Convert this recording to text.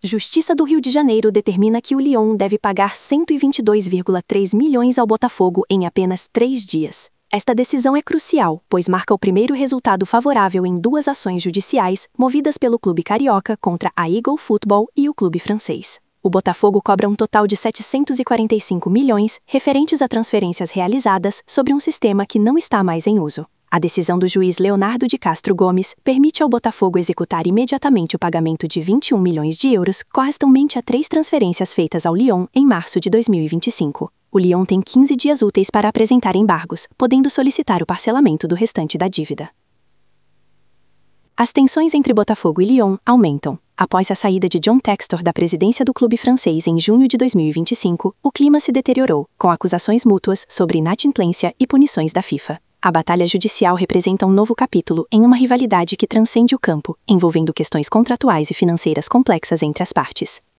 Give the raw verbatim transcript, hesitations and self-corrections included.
Justiça do Rio de Janeiro determina que o Lyon deve pagar cento e vinte e dois vírgula três milhões ao Botafogo em apenas três dias. Esta decisão é crucial, pois marca o primeiro resultado favorável em duas ações judiciais movidas pelo clube carioca contra a Eagle Football e o clube francês. O Botafogo cobra um total de setecentos e quarenta e cinco milhões referentes a transferências realizadas sobre um sistema que não está mais em uso. A decisão do juiz Leonardo de Castro Gomes permite ao Botafogo executar imediatamente o pagamento de vinte e um milhões de euros correspondente a três transferências feitas ao Lyon em março de dois mil e vinte e cinco. O Lyon tem quinze dias úteis para apresentar embargos, podendo solicitar o parcelamento do restante da dívida. As tensões entre Botafogo e Lyon aumentam. Após a saída de John Textor da presidência do clube francês em junho de dois mil e vinte e cinco, o clima se deteriorou, com acusações mútuas sobre inadimplência e punições da FIFA. A batalha judicial representa um novo capítulo em uma rivalidade que transcende o campo, envolvendo questões contratuais e financeiras complexas entre as partes.